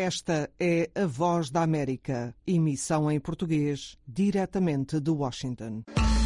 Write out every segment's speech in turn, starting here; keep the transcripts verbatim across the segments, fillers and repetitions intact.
Esta é a Voz da América, emissão em português, diretamente de Washington.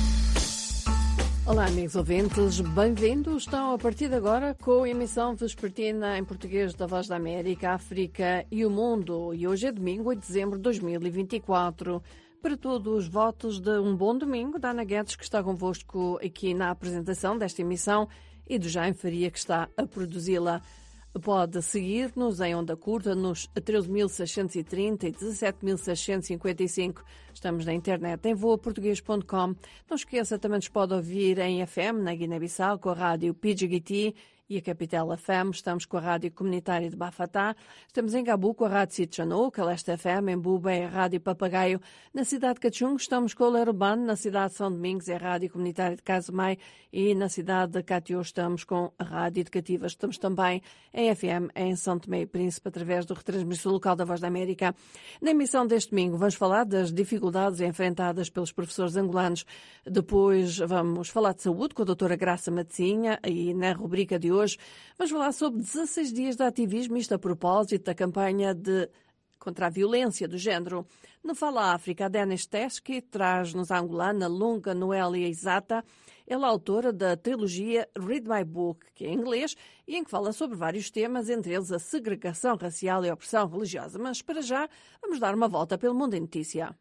Olá, amigos ouvintes, bem-vindos. Estão a partir de agora com a emissão vespertina em português da Voz da América, África e o Mundo. E hoje é domingo, oito de dezembro de dois mil e vinte e quatro. Para todos os votos de um bom domingo, da Ana Guedes, que está convosco aqui na apresentação desta emissão, e do Jaime Faria, que está a produzi-la. Pode seguir-nos em onda curta nos treze mil seiscentos e trinta e dezassete mil seiscentos e cinquenta e cinco. Estamos na internet em voa português ponto com. Não esqueça, também nos pode ouvir em F M na Guiné-Bissau com a rádio P G G T e a Capital F M. Estamos com a rádio comunitária de Bafatá. Estamos em Gabu com a rádio Sitchanou, Caleste F M, em Buba é a rádio Papagaio. Na cidade de Cachungo estamos com o Lerubano, na cidade de São Domingos é a rádio comunitária de Casumai e na cidade de Catió estamos com a rádio educativa. Estamos também em F M em São Tomé e Príncipe através do retransmissor local da Voz da América. Na emissão deste domingo vamos falar das dificuldades enfrentadas pelos professores angolanos. Depois vamos falar de saúde com a doutora Graça Matzinha e na rubrica de hoje Hoje vamos falar sobre dezasseis dias de ativismo, isto a propósito da campanha de, contra a violência do género. No Fala África, a Denis Teske traz-nos a angolana Lunga Noelia Isata. Ela é autora da trilogia Read My Book, que é em inglês, e em que fala sobre vários temas, entre eles a segregação racial e a opressão religiosa. Mas, para já, vamos dar uma volta pelo mundo em notícia.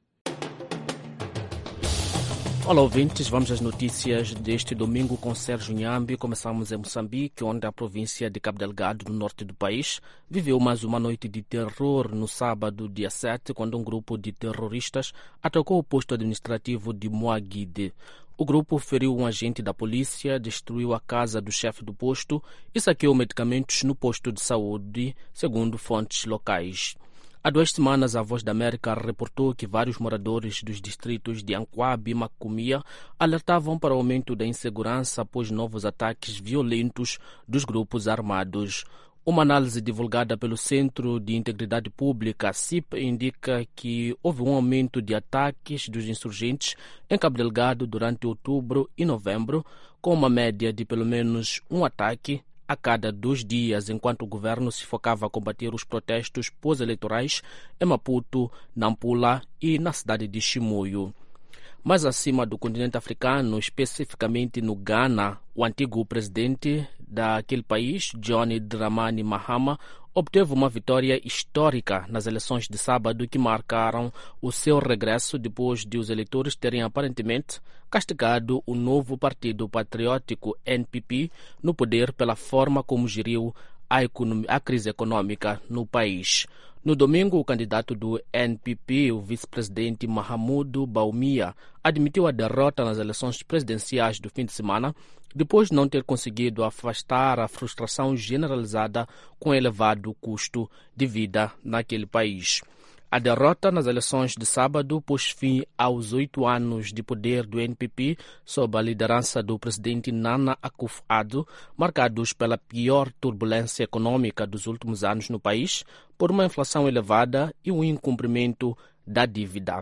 Olá, ouvintes, vamos às notícias deste domingo com Sérgio Nhambi. Começamos em Moçambique, onde a província de Cabo Delgado, no norte do país, viveu mais uma noite de terror no sábado, dia sete, quando um grupo de terroristas atacou o posto administrativo de Moaguide. O grupo feriu um agente da polícia, destruiu a casa do chefe do posto e saqueou medicamentos no posto de saúde, segundo fontes locais. Há duas semanas, a Voz da América reportou que vários moradores dos distritos de Anquabe e Macomia alertavam para o aumento da insegurança após novos ataques violentos dos grupos armados. Uma análise divulgada pelo Centro de Integridade Pública, C I P, indica que houve um aumento de ataques dos insurgentes em Cabo Delgado durante outubro e novembro, com uma média de pelo menos um ataque a cada dois dias, enquanto o governo se focava a combater os protestos pós-eleitorais em Maputo, Nampula e na cidade de Chimoio. Mais acima do continente africano, especificamente no Ghana, o antigo presidente daquele país, John Dramani Mahama, obteve uma vitória histórica nas eleições de sábado que marcaram o seu regresso depois de os eleitores terem aparentemente castigado o novo Partido Patriótico N P P no poder pela forma como geriu a, a crise econômica no país. No domingo, o candidato do N P P, o vice-presidente Mahamudu Bawumia, admitiu a derrota nas eleições presidenciais do fim de semana, depois de não ter conseguido afastar a frustração generalizada com o elevado custo de vida naquele país. A derrota nas eleições de sábado pôs fim aos oito anos de poder do N P P sob a liderança do presidente Nana Akufo-Addo, marcados pela pior turbulência econômica dos últimos anos no país, por uma inflação elevada e um incumprimento da dívida.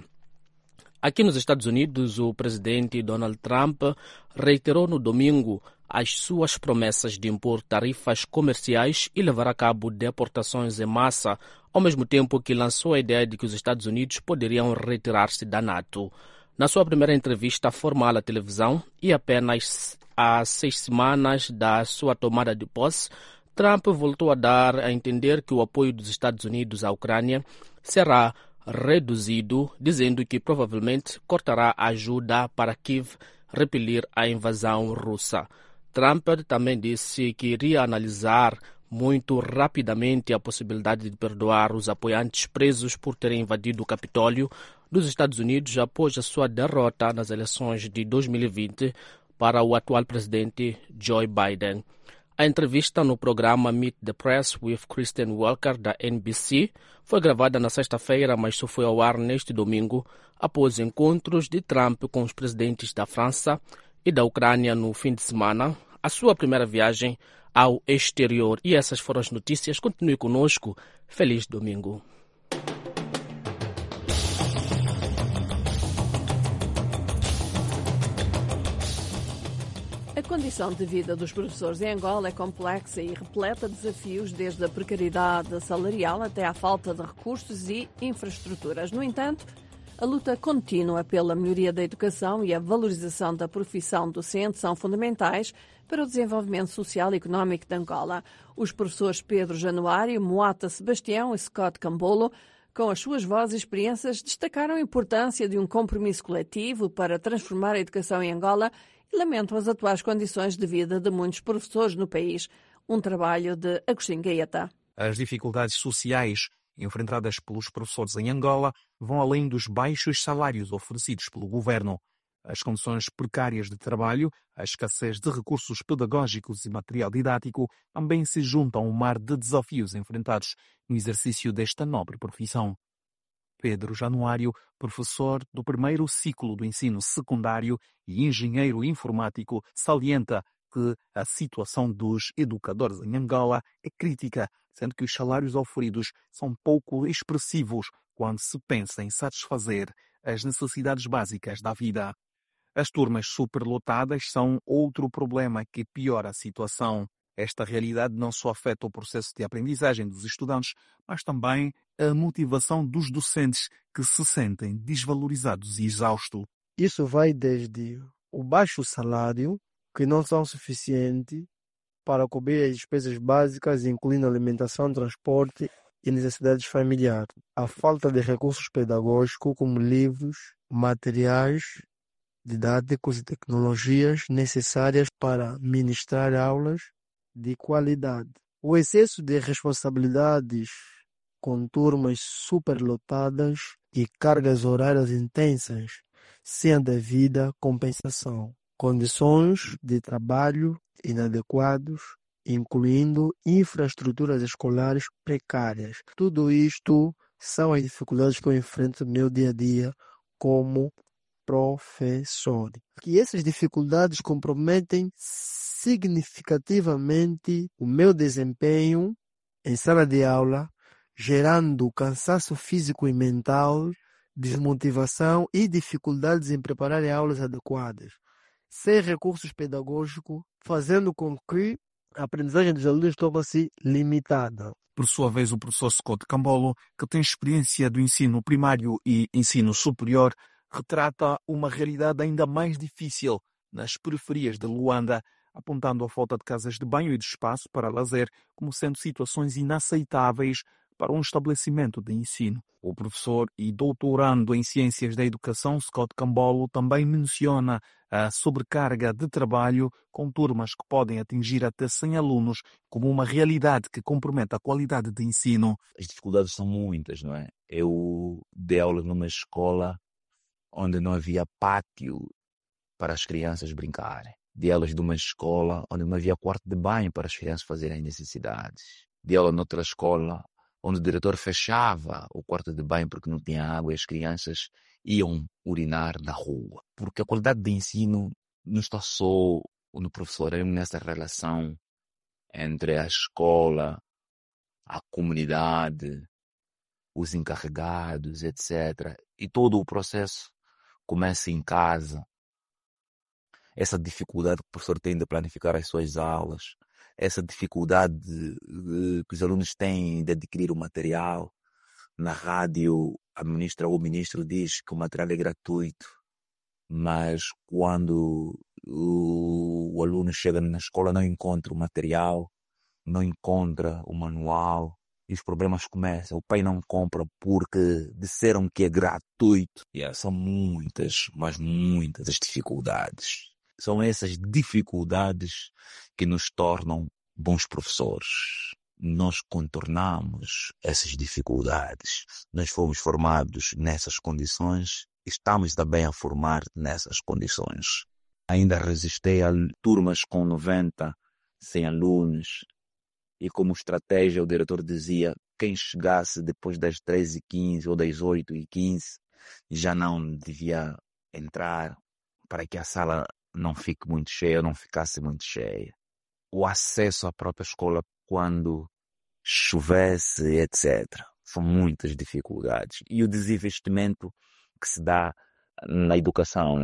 Aqui nos Estados Unidos, o presidente Donald Trump reiterou no domingo as suas promessas de impor tarifas comerciais e levar a cabo deportações em massa, ao mesmo tempo que lançou a ideia de que os Estados Unidos poderiam retirar-se da NATO. Na sua primeira entrevista formal à televisão e apenas há seis semanas da sua tomada de posse, Trump voltou a dar a entender que o apoio dos Estados Unidos à Ucrânia será reduzido, dizendo que provavelmente cortará a ajuda para Kiev repelir a invasão russa. Trump também disse que iria analisar muito rapidamente a possibilidade de perdoar os apoiantes presos por terem invadido o Capitólio dos Estados Unidos após a sua derrota nas eleições de dois mil e vinte para o atual presidente Joe Biden. A entrevista no programa Meet the Press with Kristen Welker, da N B C, foi gravada na sexta-feira, mas só foi ao ar neste domingo, após encontros de Trump com os presidentes da França e da Ucrânia no fim de semana, a sua primeira viagem ao exterior. E essas foram as notícias. Continue conosco. Feliz domingo. condição de vida dos professores em Angola é complexa e repleta de desafios, desde a precariedade salarial até à falta de recursos e infraestruturas. No entanto, a luta contínua pela melhoria da educação e a valorização da profissão docente são fundamentais para o desenvolvimento social e económico de Angola. Os professores Pedro Januário, Moata Sebastião e Scott Cambolo, com as suas vozes e experiências, destacaram a importância de um compromisso coletivo para transformar a educação em Angola e lamentam as atuais condições de vida de muitos professores no país. Um trabalho de Agostinho Gaeta. As dificuldades sociais enfrentadas pelos professores em Angola vão além dos baixos salários oferecidos pelo governo. As condições precárias de trabalho, a escassez de recursos pedagógicos e material didático também se juntam ao mar de desafios enfrentados no exercício desta nobre profissão. Pedro Januário, professor do primeiro ciclo do ensino secundário e engenheiro informático, salienta que a situação dos educadores em Angola é crítica, sendo que os salários oferidos são pouco expressivos quando se pensa em satisfazer as necessidades básicas da vida. As turmas superlotadas são outro problema que piora a situação. Esta realidade não só afeta o processo de aprendizagem dos estudantes, mas também a motivação dos docentes, que se sentem desvalorizados e exaustos. Isso vai desde o baixo salário, que não são suficientes para cobrir as despesas básicas, incluindo alimentação, transporte e necessidades familiares. A falta de recursos pedagógicos, como livros, materiais didáticos e tecnologias necessárias para ministrar aulas de qualidade. O excesso de responsabilidades com turmas superlotadas e cargas horárias intensas sem a devida compensação. Condições de trabalho inadequados, incluindo infraestruturas escolares precárias. Tudo isto são as dificuldades que eu enfrento no meu dia a dia como professor. E essas dificuldades comprometem significativamente o meu desempenho em sala de aula, gerando cansaço físico e mental, desmotivação e dificuldades em preparar aulas adequadas, sem recursos pedagógicos, fazendo com que a aprendizagem dos alunos torne-se limitada. Por sua vez, o professor Scott Cambolo, que tem experiência do ensino primário e ensino superior, retrata uma realidade ainda mais difícil nas periferias de Luanda, apontando a falta de casas de banho e de espaço para lazer como sendo situações inaceitáveis para um estabelecimento de ensino. O professor e doutorando em Ciências da Educação, Scott Cambolo, também menciona a sobrecarga de trabalho com turmas que podem atingir até cem alunos como uma realidade que compromete a qualidade de ensino. As dificuldades são muitas, não é? Eu dei aula numa escola onde não havia pátio para as crianças brincarem. Dei aulas de uma escola onde não havia quarto de banho para as crianças fazerem necessidades. Dei aula noutra escola onde o diretor fechava o quarto de banho porque não tinha água e as crianças iam urinar na rua. Porque a qualidade de ensino não está só no professor, é nessa relação entre a escola, a comunidade, os encarregados, etcétera. E todo o processo começa em casa. Essa dificuldade que o professor tem de planificar as suas aulas, essa dificuldade que os alunos têm de adquirir o material. Na rádio, a ministra ou o ministro diz que o material é gratuito, mas quando o, o aluno chega na escola não encontra o material, não encontra o manual, e os problemas começam. O pai não compra porque disseram que é gratuito. Yeah, são muitas, mas muitas as dificuldades. São essas dificuldades que nos tornam bons professores. Nós contornamos essas dificuldades. Nós fomos formados nessas condições, estamos também a formar nessas condições. Ainda resistei a turmas com noventa, cem alunos, e como estratégia o diretor dizia, quem chegasse depois das treze e quinze ou das oito e quinze já não devia entrar para que a sala não fique muito cheia, não ficasse muito cheia. O acesso à própria escola quando chovesse, etcétera. São muitas dificuldades. E o desinvestimento que se dá na educação, né?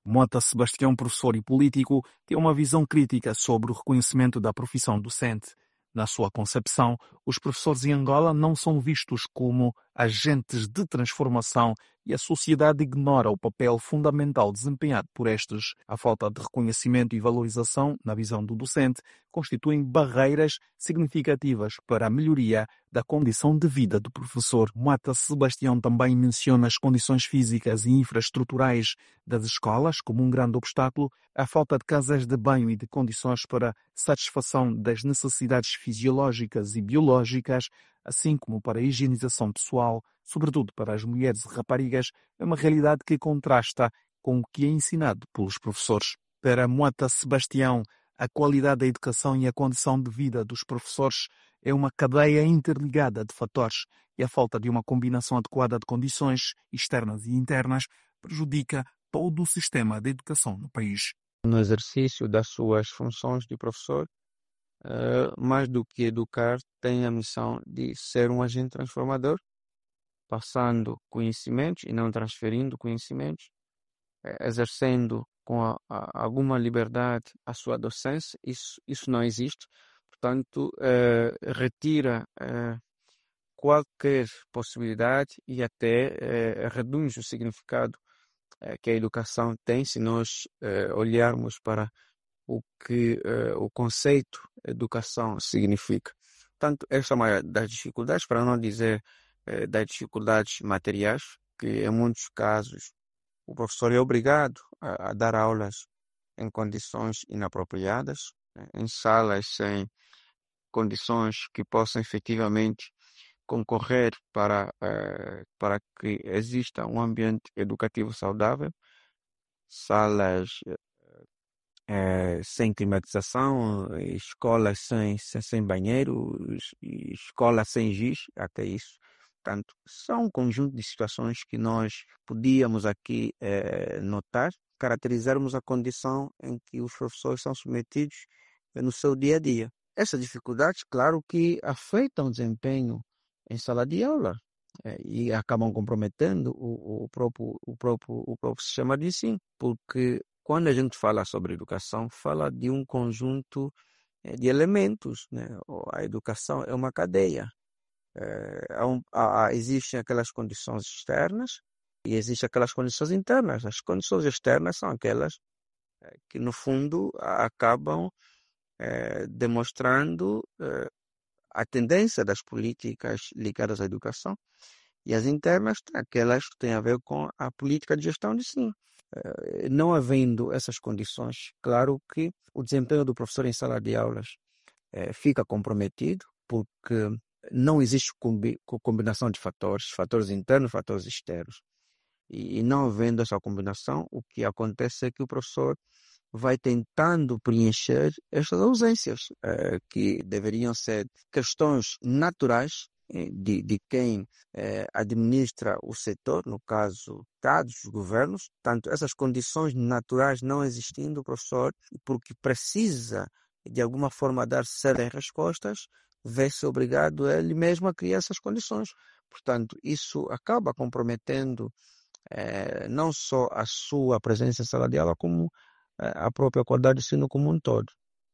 Mota Sebastião, professor e político, tem uma visão crítica sobre o reconhecimento da profissão docente. Na sua concepção, os professores em Angola não são vistos como agentes de transformação e a sociedade ignora o papel fundamental desempenhado por estes. A falta de reconhecimento e valorização, na visão do docente, constituem barreiras significativas para a melhoria da condição de vida do professor. Mota Sebastião também menciona as condições físicas e infraestruturais das escolas como um grande obstáculo, a falta de casas de banho e de condições para satisfação das necessidades fisiológicas e biológicas, assim como para a higienização pessoal, sobretudo para as mulheres e raparigas, é uma realidade que contrasta com o que é ensinado pelos professores. Para Mota Sebastião, a qualidade da educação e a condição de vida dos professores é uma cadeia interligada de fatores e a falta de uma combinação adequada de condições externas e internas prejudica todo o sistema de educação no país. No exercício das suas funções de professor, uh, mais do que educar, tem a missão de ser um agente transformador, passando conhecimentos e não transferindo conhecimentos, uh, exercendo com a, a, alguma liberdade a sua docência. Isso, isso não existe, portanto, uh, retira uh, qualquer possibilidade e até uh, reduz o significado que a educação tem, se nós uh, olharmos para o que uh, o conceito educação significa. Portanto, esta é uma das dificuldades, para não dizer uh, das dificuldades materiais, que em muitos casos o professor é obrigado a, a dar aulas em condições inapropriadas, né, em salas sem condições que possam efetivamente concorrer para, uh, para que exista um ambiente educativo saudável, salas uh, sem climatização, escolas sem, sem, sem banheiros, escolas sem giz, até isso. Portanto, são um conjunto de situações que nós podíamos aqui uh, notar, caracterizarmos a condição em que os professores são submetidos no seu dia a dia. Essas dificuldades, claro que afetam o desempenho em sala de aula é, e acabam comprometendo o, o, próprio, o, próprio, o próprio sistema de ensino, porque quando a gente fala sobre educação, fala de um conjunto é, de elementos, né? A educação é uma cadeia. É, há um, há, existem aquelas condições externas e existem aquelas condições internas. As condições externas são aquelas é, que, no fundo, acabam é, demonstrando é, a tendência das políticas ligadas à educação, e as internas, aquelas que têm a ver com a política de gestão de ensino. Não havendo essas condições, claro que o desempenho do professor em sala de aulas é, fica comprometido, porque não existe combi- combinação de fatores, fatores internos, fatores externos. E, e não havendo essa combinação, o que acontece é que o professor vai tentando preencher estas ausências, eh, que deveriam ser questões naturais eh, de, de quem eh, administra o setor, no caso, dados dos governos. Tanto essas condições naturais não existindo, o professor, porque precisa, de alguma forma, dar certas respostas, vê-se obrigado ele mesmo a criar essas condições. Portanto, isso acaba comprometendo eh, não só a sua presença em sala de aula, como a própria qualidade de ensino como um todo.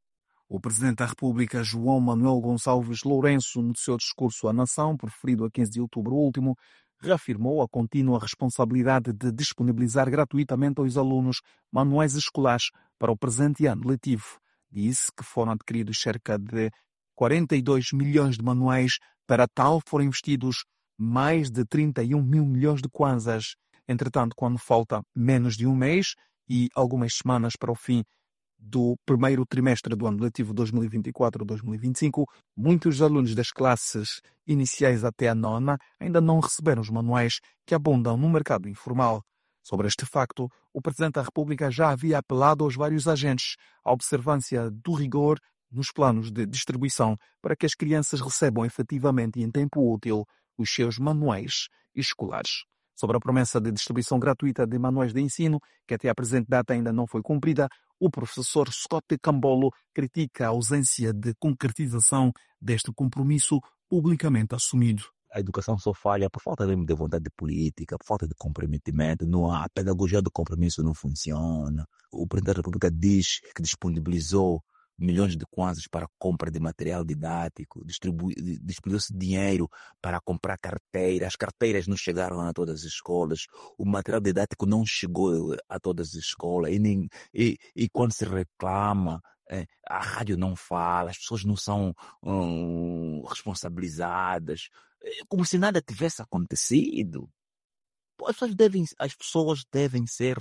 O Presidente da República, João Manuel Gonçalves Lourenço, no seu discurso à nação, proferido a quinze de outubro último, reafirmou a contínua responsabilidade de disponibilizar gratuitamente aos alunos manuais escolares para o presente ano letivo. Disse que foram adquiridos cerca de quarenta e dois milhões de manuais. Para tal, foram investidos mais de trinta e um mil milhões de kwanzas. Entretanto, quando falta menos de um mês e algumas semanas para o fim do primeiro trimestre do ano letivo dois mil e vinte e quatro a dois mil e vinte e cinco, muitos alunos das classes iniciais até a nona ainda não receberam os manuais que abundam no mercado informal. Sobre este facto, o Presidente da República já havia apelado aos vários agentes à observância do rigor nos planos de distribuição para que as crianças recebam efetivamente e em tempo útil os seus manuais escolares. Sobre a promessa de distribuição gratuita de manuais de ensino, que até a presente data ainda não foi cumprida, o professor Scott Cambolo critica a ausência de concretização deste compromisso publicamente assumido. a educação só falha por falta mesmo de vontade política, por falta de comprometimento, não há, a pedagogia do compromisso não funciona. O Presidente da República diz que disponibilizou milhões de kwanzas para a compra de material didático, distribuiu-se dinheiro para comprar carteiras, as carteiras não chegaram a todas as escolas, o material didático não chegou a todas as escolas, e, nem, e, e quando se reclama, é, a rádio não fala, as pessoas não são hum, responsabilizadas, é, como se nada tivesse acontecido. As pessoas devem, as pessoas devem ser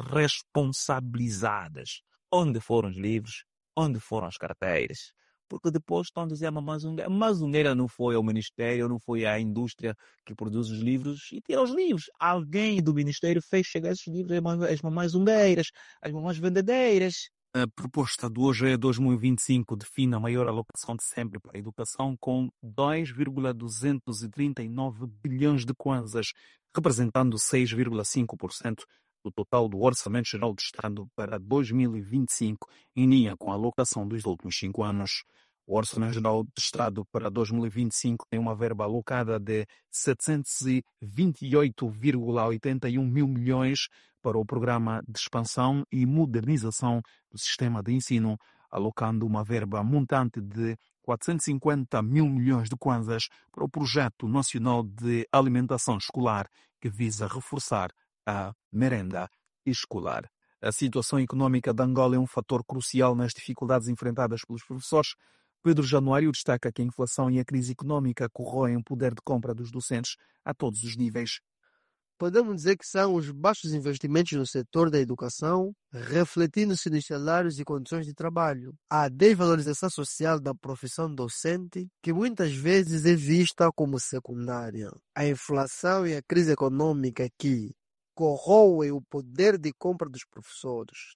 responsabilizadas. Onde foram os livros? Onde foram as carteiras? Porque depois estão a dizer a Amazongueira. A Amazongueira não foi ao Ministério, não foi à indústria que produz os livros e tira os livros. Alguém do Ministério fez chegar esses livros às mamães zungueiras, às mamães vendedeiras. A proposta do Hoje é dois mil e vinte e cinco define a maior alocação de sempre para a educação com dois vírgula duzentos e trinta e nove bilhões de kwanzas, representando seis vírgula cinco por cento do total do Orçamento Geral do Estado para dois mil e vinte e cinco, em linha com a alocação dos últimos cinco anos. O Orçamento Geral do Estado para dois mil e vinte e cinco tem uma verba alocada de setecentos e vinte e oito vírgula oitenta e um mil milhões para o Programa de Expansão e Modernização do Sistema de Ensino, alocando uma verba montante de quatrocentos e cinquenta mil milhões de kwanzas para o Projeto Nacional de Alimentação Escolar, que visa reforçar a merenda escolar. A situação econômica de Angola é um fator crucial nas dificuldades enfrentadas pelos professores. Pedro Januário destaca que a inflação e a crise econômica corroem o poder de compra dos docentes a todos os níveis. Podemos dizer que são os baixos investimentos no setor da educação, refletindo-se nos salários e condições de trabalho. A desvalorização social da profissão docente, que muitas vezes é vista como secundária. A inflação e a crise econômica que corroem o poder de compra dos professores.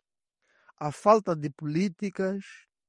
A falta de políticas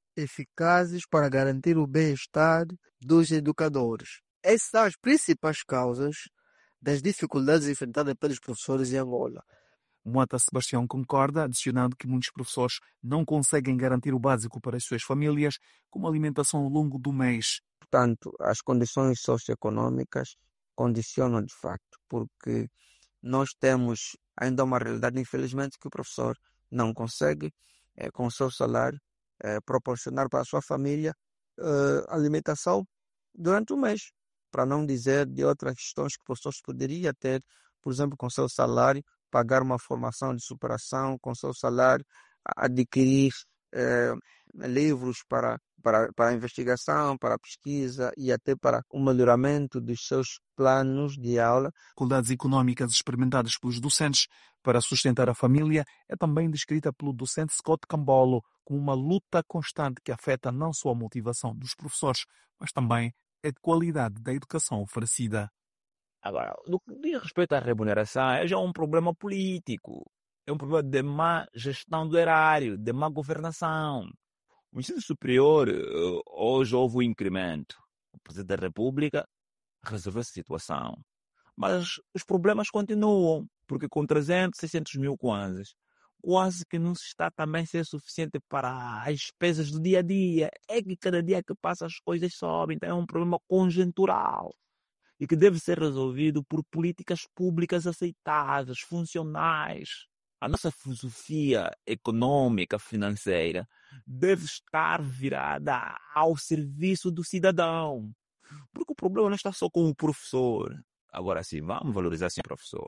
eficazes para garantir o bem-estar dos educadores. Essas são as principais causas das dificuldades enfrentadas pelos professores em Angola. Mota Sebastião concorda, adicionando que muitos professores não conseguem garantir o básico para as suas famílias, como alimentação ao longo do mês. Portanto, as condições socioeconômicas condicionam de facto, porque nós temos ainda uma realidade, infelizmente, que o professor não consegue, é, com o seu salário, é, proporcionar para a sua família é, alimentação durante o mês. Para não dizer de outras questões que o professor poderia ter, por exemplo, com seu salário, pagar uma formação de superação, com seu salário, adquirir eh, livros para, para, para a investigação, para a pesquisa e até para o melhoramento dos seus planos de aula. Dificuldades econômicas experimentadas pelos docentes para sustentar a família é também descrita pelo docente Scott Cambolo como uma luta constante que afeta não só a motivação dos professores, mas também a qualidade da educação oferecida. Agora, no que diz respeito à remuneração, é já um problema político. É um problema de má gestão do erário, de má governação. O ensino superior, hoje houve um incremento. O Presidente da República resolveu essa situação. Mas os problemas continuam, porque com trezentos, seiscentos mil kwanzas, quase que não se está também a ser suficiente para as despesas do dia a dia. É que cada dia que passa as coisas sobem, então é um problema conjuntural e que deve ser resolvido por políticas públicas aceitadas, funcionais. A nossa filosofia econômica, financeira, deve estar virada ao serviço do cidadão. Porque o problema não está só com o professor. Agora sim, vamos valorizar sim o professor.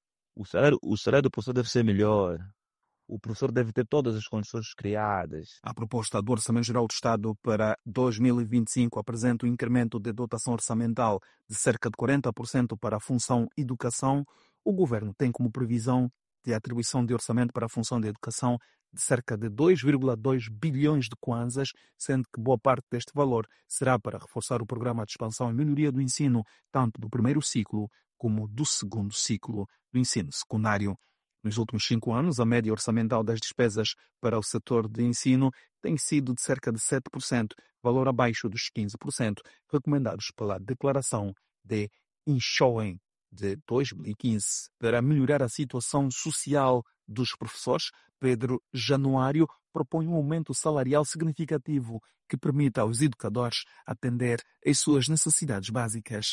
O salário, o salário do professor deve ser melhor. O professor deve ter todas as condições criadas. A proposta do Orçamento Geral do Estado para dois mil e vinte e cinco apresenta um incremento de dotação orçamental de cerca de quarenta por cento para a função educação. O governo tem como previsão de atribuição de orçamento para a função de educação de cerca de dois vírgula dois bilhões de kwanzas, sendo que boa parte deste valor será para reforçar o programa de expansão e melhoria do ensino, tanto do primeiro ciclo como do segundo ciclo do ensino secundário. Nos últimos cinco anos, a média orçamental das despesas para o setor de ensino tem sido de cerca de sete por cento, valor abaixo dos quinze por cento, recomendados pela Declaração de Inchoen de dois mil e quinze. Para melhorar a situação social dos professores, Pedro Januário propõe um aumento salarial significativo que permita aos educadores atender às suas necessidades básicas.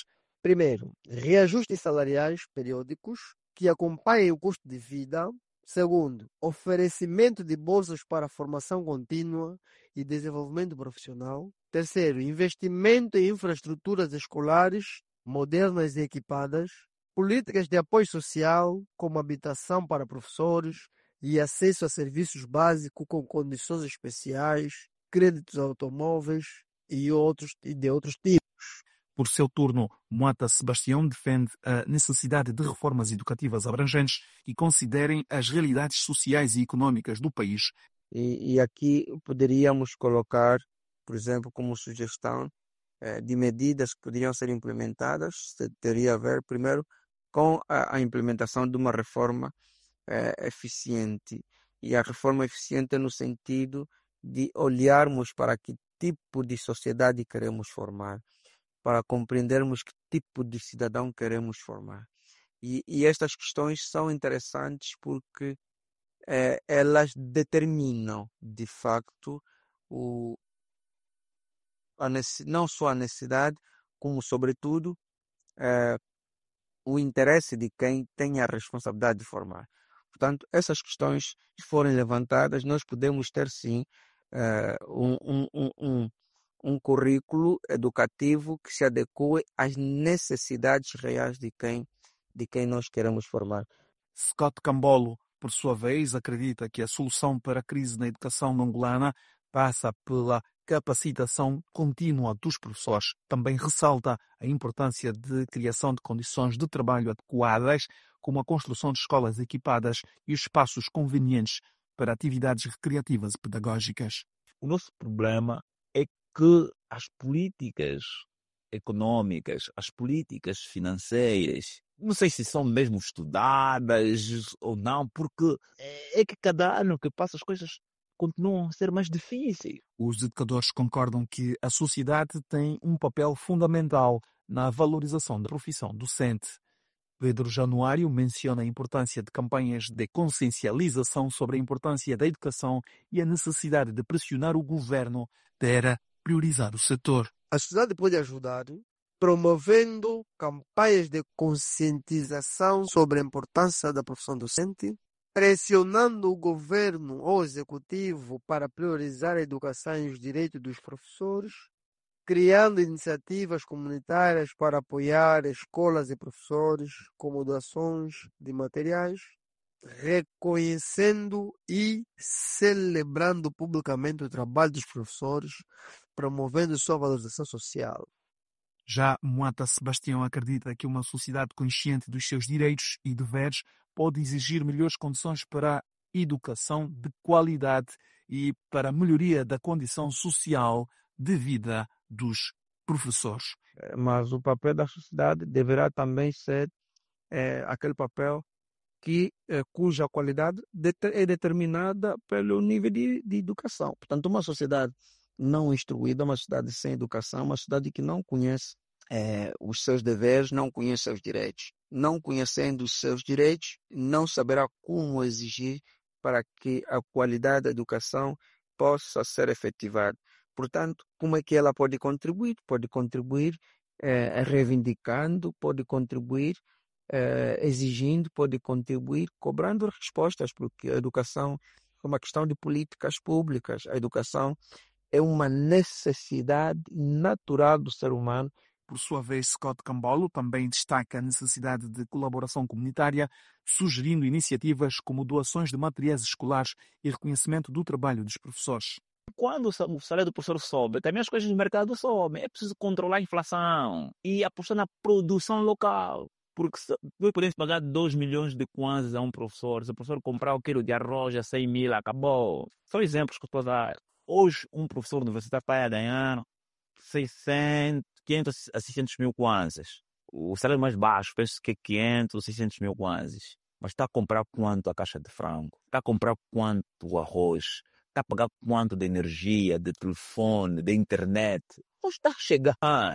Primeiro, reajustes salariais periódicos que acompanhem o custo de vida. Segundo, oferecimento de bolsas para formação contínua e desenvolvimento profissional. Terceiro, investimento em infraestruturas escolares modernas e equipadas. Políticas de apoio social, como habitação para professores e acesso a serviços básicos com condições especiais, créditos automóveis e, outros, e de outros tipos. Por seu turno, Moata Sebastião defende a necessidade de reformas educativas abrangentes que considerem as realidades sociais e econômicas do país. E, e aqui poderíamos colocar, por exemplo, como sugestão eh, de medidas que poderiam ser implementadas, teria a ver, primeiro, com a, a implementação de uma reforma eh, eficiente. E a reforma eficiente no sentido de olharmos para que tipo de sociedade queremos formar, para compreendermos que tipo de cidadão queremos formar. E, e estas questões são interessantes porque eh, elas determinam, de facto, o, a não só a necessidade, como, sobretudo, eh, o interesse de quem tem a responsabilidade de formar. Portanto, essas questões que forem levantadas, nós podemos ter, sim, eh, um, um, um, um um currículo educativo que se adeque às necessidades reais de quem, de quem nós queremos formar. Scott Cambolo, por sua vez, acredita que a solução para a crise na educação angolana passa pela capacitação contínua dos professores. Também ressalta a importância de criação de condições de trabalho adequadas, como a construção de escolas equipadas e espaços convenientes para atividades recreativas e pedagógicas. O nosso problema é que as políticas econômicas, as políticas financeiras, não sei se são mesmo estudadas ou não, porque é que cada ano que passa as coisas continuam a ser mais difíceis. Os educadores concordam que a sociedade tem um papel fundamental na valorização da profissão docente. Pedro Januário menciona a importância de campanhas de consciencialização sobre a importância da educação e a necessidade de pressionar o governo para priorizar o setor. A sociedade pode ajudar promovendo campanhas de conscientização sobre a importância da profissão docente, pressionando o governo ou o executivo para priorizar a educação e os direitos dos professores, criando iniciativas comunitárias para apoiar escolas e professores com doações de materiais, reconhecendo e celebrando publicamente o trabalho dos professores, promovendo sua valorização social. Já Moata Sebastião acredita que uma sociedade consciente dos seus direitos e deveres pode exigir melhores condições para a educação de qualidade e para a melhoria da condição social de vida dos professores. Mas o papel da sociedade deverá também ser é, aquele papel que, é, cuja qualidade é determinada pelo nível de, de educação. Portanto, uma sociedade não instruída, uma sociedade sem educação, uma sociedade que não conhece é, os seus deveres, não conhece seus direitos. Não conhecendo os seus direitos, não saberá como exigir para que a qualidade da educação possa ser efetivada. Portanto, como é que ela pode contribuir? Pode contribuir é, reivindicando, pode contribuir é, exigindo, pode contribuir cobrando respostas, porque a educação é uma questão de políticas públicas. A educação é uma necessidade natural do ser humano. Por sua vez, Scott Cambolo também destaca a necessidade de colaboração comunitária, sugerindo iniciativas como doações de materiais escolares e reconhecimento do trabalho dos professores. Quando o salário do professor sobe, também as coisas do mercado sobem. É preciso controlar a inflação e apostar na produção local. Porque nós podemos pagar dois milhões de kwanzas a um professor. Se o professor comprar o quilo de arroz a cem mil, acabou. São exemplos que eu estou a dar. Hoje, um professor universitário está a ganhar seiscentos, quinhentos a seiscentos mil kwanzas. O salário mais baixo, penso que é quinhentos ou seiscentos mil kwanzas. Mas está a comprar quanto a caixa de frango? Está a comprar quanto o arroz? Está a pagar quanto de energia, de telefone, de internet? Não está a chegar.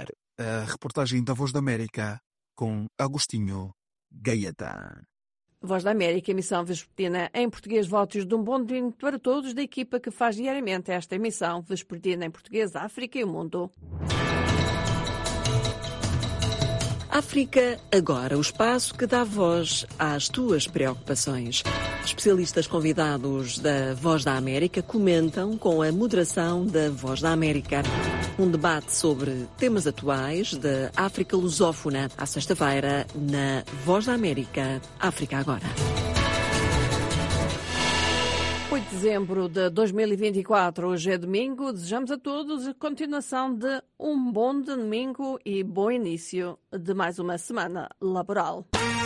A reportagem da Voz da América com Agostinho Gaeta. Voz da América, emissão vespertina em português. Votos de um bom dia para todos da equipa que faz diariamente esta emissão vespertina em português, África e o mundo. África Agora, o espaço que dá voz às tuas preocupações. Especialistas convidados da Voz da América comentam com a moderação da Voz da América. Um debate sobre temas atuais da África lusófona, à sexta-feira, na Voz da América, África Agora. oito de dezembro de dois mil e vinte e quatro, hoje é domingo. Desejamos a todos a continuação de um bom domingo e bom início de mais uma semana laboral.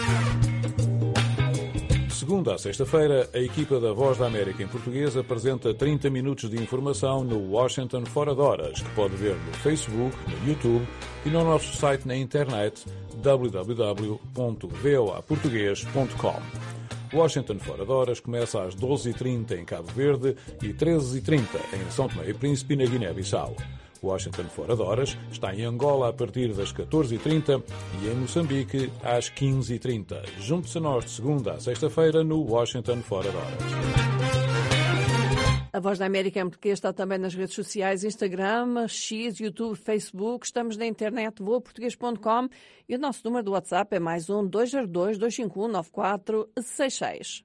Segunda a sexta-feira, a equipa da Voz da América em português apresenta trinta minutos de informação no Washington Fora de Horas, que pode ver no Facebook, no YouTube e no nosso site na internet w w w ponto v o a português ponto com. Washington Fora de Horas começa às doze e trinta em Cabo Verde e treze e trinta em São Tomé e Príncipe, na Guiné-Bissau. Washington Fora de Horas está em Angola a partir das catorze e trinta e em Moçambique às quinze e trinta. Junte-se a nós de segunda a sexta-feira no Washington Fora de Horas. A Voz da América em português está também nas redes sociais, Instagram, X, YouTube, Facebook. Estamos na internet voa português ponto com e o nosso número do WhatsApp é mais um dois zero dois, dois cinco um, nove quatro seis seis.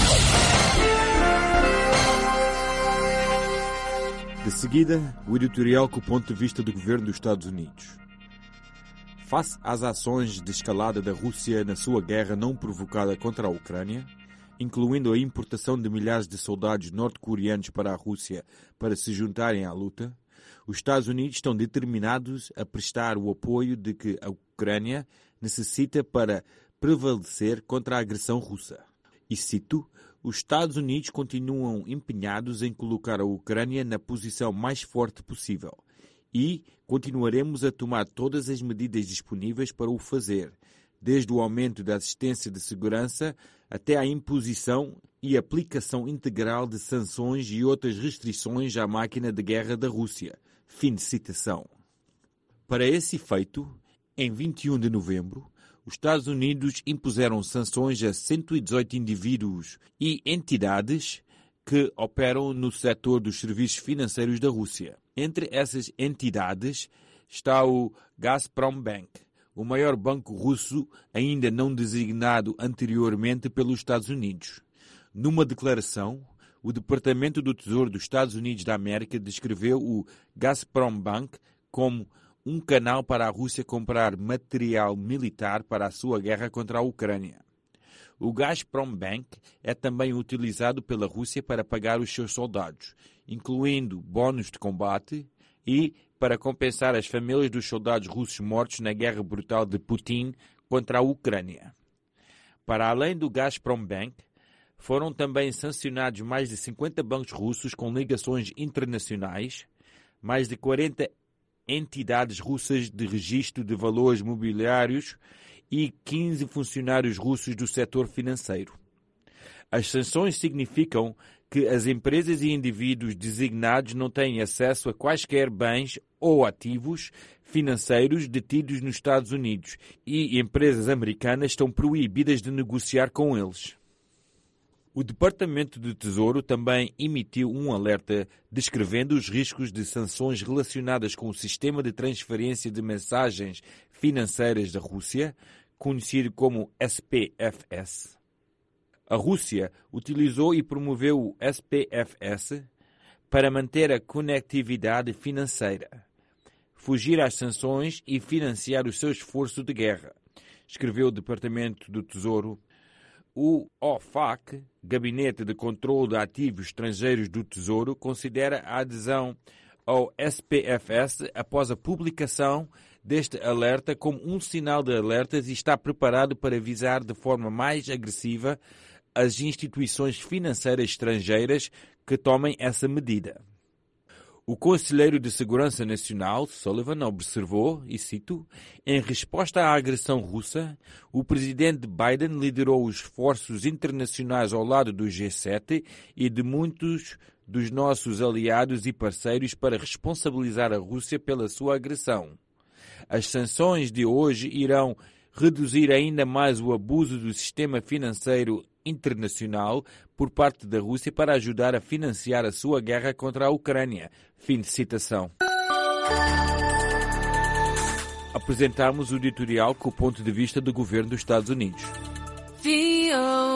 De seguida, o editorial com o ponto de vista do governo dos Estados Unidos. Face às ações de escalada da Rússia na sua guerra não provocada contra a Ucrânia, incluindo a importação de milhares de soldados norte-coreanos para a Rússia para se juntarem à luta, os Estados Unidos estão determinados a prestar o apoio de que a Ucrânia necessita para prevalecer contra a agressão russa. E cito, os Estados Unidos continuam empenhados em colocar a Ucrânia na posição mais forte possível e continuaremos a tomar todas as medidas disponíveis para o fazer, desde o aumento da assistência de segurança até a imposição e aplicação integral de sanções e outras restrições à máquina de guerra da Rússia. Fim de citação. Para esse efeito, em vinte e um de novembro, os Estados Unidos impuseram sanções a cento e dezoito indivíduos e entidades que operam no setor dos serviços financeiros da Rússia. Entre essas entidades está o Gazprombank, o maior banco russo ainda não designado anteriormente pelos Estados Unidos. Numa declaração, o Departamento do Tesouro dos Estados Unidos da América descreveu o Gazprombank como um canal para a Rússia comprar material militar para a sua guerra contra a Ucrânia. O Gazprombank é também utilizado pela Rússia para pagar os seus soldados, incluindo bônus de combate e para compensar as famílias dos soldados russos mortos na guerra brutal de Putin contra a Ucrânia. Para além do Gazprombank, foram também sancionados mais de cinquenta bancos russos com ligações internacionais, mais de quarenta entidades russas de registro de valores mobiliários e quinze funcionários russos do setor financeiro. As sanções significam que as empresas e indivíduos designados não têm acesso a quaisquer bens ou ativos financeiros detidos nos Estados Unidos e empresas americanas estão proibidas de negociar com eles. O Departamento do Tesouro também emitiu um alerta descrevendo os riscos de sanções relacionadas com o sistema de transferência de mensagens financeiras da Rússia, conhecido como S P F S. A Rússia utilizou e promoveu o S P F S para manter a conectividade financeira, fugir às sanções e financiar o seu esforço de guerra, escreveu o Departamento do Tesouro. O O F A C, Gabinete de Controlo de Ativos Estrangeiros do Tesouro, considera a adesão ao S P F S após a publicação deste alerta como um sinal de alertas e está preparado para avisar de forma mais agressiva as instituições financeiras estrangeiras que tomem essa medida. O Conselheiro de Segurança Nacional, Sullivan, observou, e cito, em resposta à agressão russa, o presidente Biden liderou os esforços internacionais ao lado do G sete e de muitos dos nossos aliados e parceiros para responsabilizar a Rússia pela sua agressão. As sanções de hoje irão reduzir ainda mais o abuso do sistema financeiro internacional por parte da Rússia para ajudar a financiar a sua guerra contra a Ucrânia. Fim de citação. apresentarmos o editorial com o ponto de vista do governo dos Estados Unidos. V O